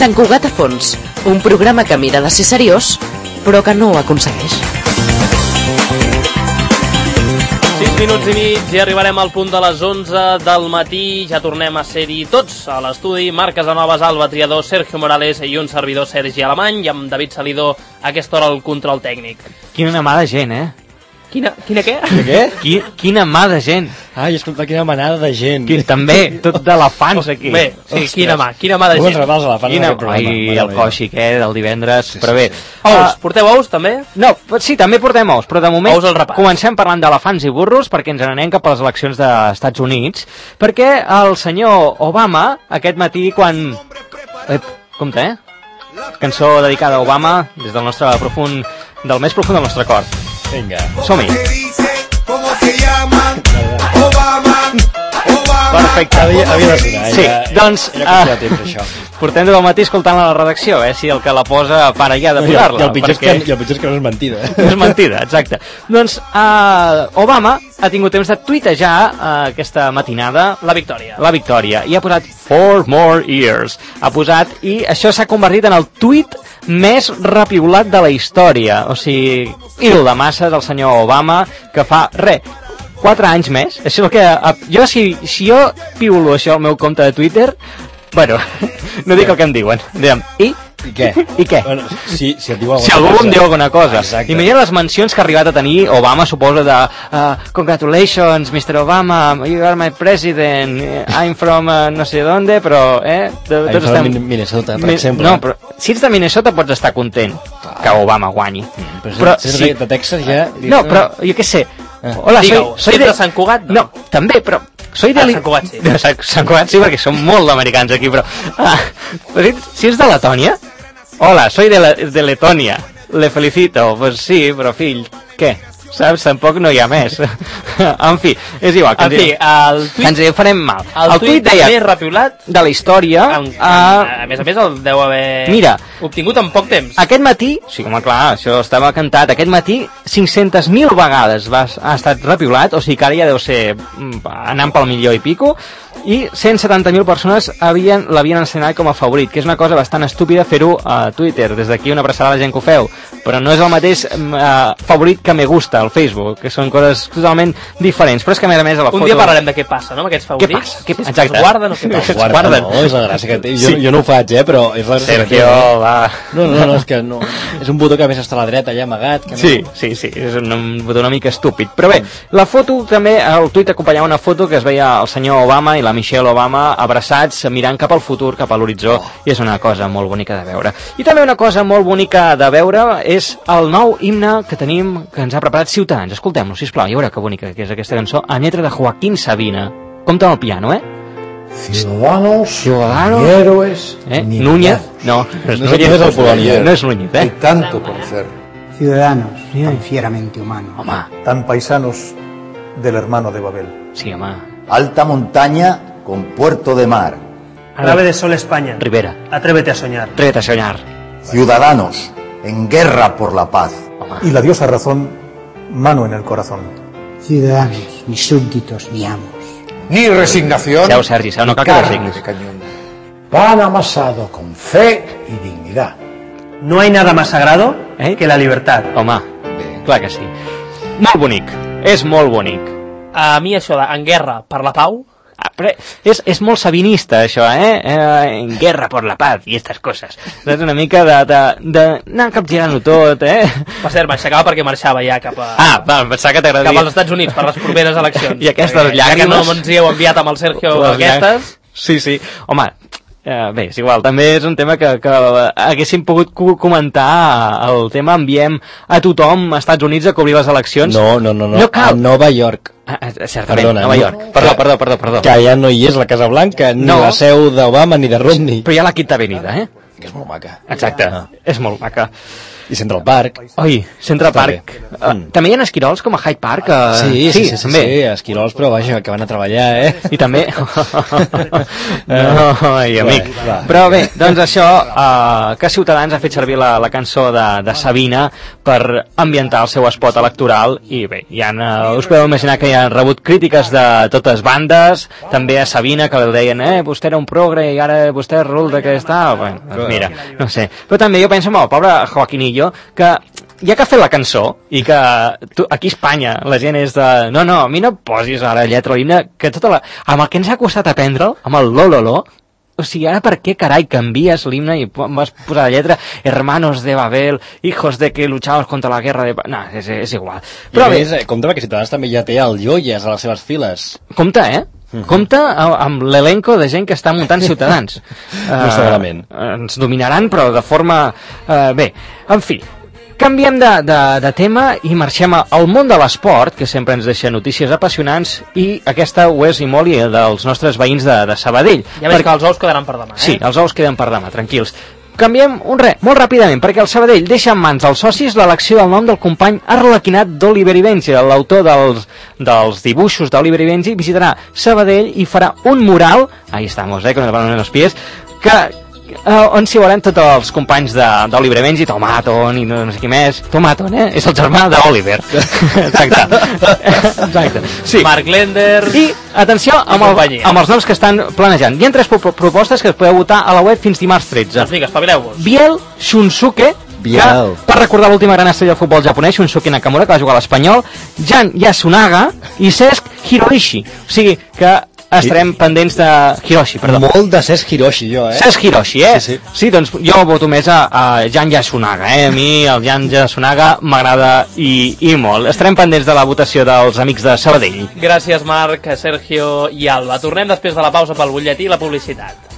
Sant Cugat a fons, un programa que mira de ser seriós, però que no ho aconsegueix. 6 minuts i mig i arribarem al punt de les 11 del matí. Ja tornem a ser-hi tots a l'estudi. Marc Casanovas, Alba Triador, Sergio Morales i un servidor, Sergi Alemany, i amb David Salidó a aquesta hora al control tècnic. Quina mà de gent, Quina què? Quina mà de gent. Ai, escolta, quina manada de gent. També, tot d'elefants aquí. Bé, sí, quina mà de gent. Regals elefants en aquest programa. Ai, el coixi del divendres, sí, però bé. Ous, porteu ous també? No, sí, també portem ous, però de moment comencem parlant d'elefants i burros perquè ens n'anem cap a les eleccions dels Estats Units, perquè el senyor Obama aquest matí quan... Compte, cançó dedicada a Obama des del nostre del més profund del nostre cor. Vinga. Som-hi. Perfecte. Havia de sonar. Sí, doncs portem del matí escoltant-la a la redacció, si el que la posa para ja de posar-la. I el pitjor és que no és mentida. No és mentida, exacte. Doncs Obama ha tingut temps de tuitejar aquesta matinada la victòria. I ha posat 4 more years. Ha posat, i això s'ha convertit en el tuit més repiulat de la història. O sigui, ídol de massa del senyor Obama, que fa 4 anys més. Això és el que... Jo, si jo piulo això al meu compte de Twitter, bueno, no dic el que em diuen. Diguem, I què? Bueno, si et diu si algú em diu alguna cosa. Imagina les mencions que ha arribat a tenir Obama, suposo, de congratulations, Mr. Obama, you are my president, I'm from no sé d'onde, però... I'm from Minnesota, per exemple. No, però si ets de Minnesota pots estar content que Obama guanyi. Però si ets de Texas ja... No, però jo què sé. Hola, soy de Sant Cugat? No, també, però... Soy de Sant Cugat, sí. Sant Cugat sí, perquè són molt d'americans aquí, però... Si ets de Letònia... Hola, soy de Letònia. Le felicito. Pues sí, però fill, què? Saps? Tampoc no hi ha més. En fi, és igual. Que ens farem mal. El tuit més repiulat de la història... A més, el deu haver obtingut en poc temps. Aquest matí, sí, home, clar, això estava cantat, aquest matí 500.000 vegades ha estat repiulat, o sigui que ara ja deu ser anant pel milió i pico, i 170.000 persones l'havien encenat com a favorit, que és una cosa bastant estúpida fer-ho a Twitter. Des d'aquí una abraçada a la gent que ho feu, però no és el mateix favorit que me gusta al Facebook, que són coses totalment diferents. Però és que a més a la foto... Un dia parlarem de què passa, no?, amb aquests favorits. Què passa? Exacte. Es guarden o què passa? Es guarden. No, és la gràcia que té. Jo no ho faig, però és la gràcia que té. Sergio, va... No, és que no. És un botó que a més està a la dreta, allà amagat. Sí, és un botó una mica estúpid. Però bé, la foto també, el tuit acompanyava una foto que es veia el senyor Obama i la Michelle Obama abraçats, mirant cap al futur, cap a l'horitzó, i és una cosa molt bonica de veure. I també una cosa molt bonica de veure és el nou himne que tenim, que ens ha preparat Ciutadans. Escoltem-lo, sisplau, i a veure que bonica que és aquesta cançó, en lletra de Joaquín Sabina. Compte amb el piano, Ciudadanos, ni héroes, ni Núñez, no és Núñez, no és Núñez, Hay tanto por hacer. Ciudadanos, tan fieramente humanos. Home. Tan paisanos del hermano de Babel. Sí, home. Alta montaña con puerto de mar. Clave de sol España. Rivera. Atrévete a soñar. Atrévete a soñar. Ciudadanos, en guerra por la paz. Y la diosa razón, mano en el corazón. Ciudadanos, ni súbditos ni amos. Ni resignación. Seu, Sergi, seu, no cal que resignis. Pan amasado con fe y dignidad. No hay nada más sagrado que la libertad. Home, clar que sí. Molt bonic, és molt bonic. A mi això de en guerra per la pau... Però és molt sabinista, això, en guerra por la paz i estas coses. És una mica d'anar capgirant-ho tot, Per cert, m'aixecava perquè marxava ja cap a... pensava que t'agradaria... Cap als Estats Units per les properes eleccions. I aquestes llàgrimes... Ja que no ens hi heu enviat amb el Sergio aquestes... Sí. Home, bé, és igual, també és un tema que haguéssim pogut comentar. El tema enviem a tothom a Estats Units a cobrir les eleccions. No cal. A Nova York. Certament, perdona, Nova York. Perdó. Que ja no hi és la Casa Blanca, ni la seu d'Obama, ni de Romney. Però hi ha la Quinta Avenida, que és molt maca. Exacte, és molt maca. I Central Park. Oi, Central Park. També hi ha esquirols com a Hyde Park? Sí, esquirols, però vaja, que van a treballar, I també... No, amic. Però bé, doncs això, que Ciutadans ha fet servir la cançó de Sabina per ambientar el seu espot electoral, i bé, us podeu imaginar que hi han rebut crítiques de totes bandes, també a Sabina, que li deien, vostè era un progre i ara vostè resulta que està... Bueno, doncs mira, no sé. Però també jo penso en el pobre Joaquinillo, que ja que ha fet la cançó i que aquí a Espanya la gent és de... No, a mi no posis ara lletra a l'himne, que amb el que ens ha costat aprendre'l, amb el lo, o sigui, ara per què carai canvies l'himne i vas posar la lletra hermanos de Babel, hijos de que luchamos contra la guerra de... No, és igual. Però a més, compte perquè Ciutadans també ja té el Joyes a les seves files. Compte, Compte amb l'elenco de gent que està muntant Ciutadans. No segurament. Ens dominaran, però de forma... Bé, en fi, canviem de tema i marxem al món de l'esport, que sempre ens deixa notícies apassionants, i aquesta ho és i molt dels nostres veïns de Sabadell. Ja veig que els ous quedaran per demà, Sí, els ous queden per demà, tranquils. Canviem molt ràpidament, perquè el Sabadell deixa en mans als socis l'elecció del nom del company arlequinat d'Oliver i Benji. L'autor dels dibuixos d'Oliver i Benji visitarà Sabadell i farà un mural, ahí estamos, con el balón en los pies, on s'hi veuran tots els companys d'Oliver i Benji, Tomaton i no sé qui més. Tomaton, és el germà d'Oliver. Exacte. Sí. Mark Lender... I, atenció, amb els noms que estan planejant. Hi ha 3 propostes que es podeu votar a la web fins dimarts 13. Doncs vinga, espavileu-vos. Biel Shunsuke, per recordar l'última gran estrella del futbol japonès, Shunsuke Nakamura, que va jugar a l'Espanyol, Jan Yasunaga i Cesc Hiroshi. O sigui que estarem pendents de Hiroshi, perdó. Molt de Cesc Hiroshi, jo, Cesc Hiroshi, Sí, doncs jo voto més a Jan Yasunaga, A mi el Jan Yasunaga m'agrada i molt. Estarem pendents de la votació dels amics de Sabadell. Gràcies, Marc, Sergio i Alba. Tornem després de la pausa pel butlletí i la publicitat.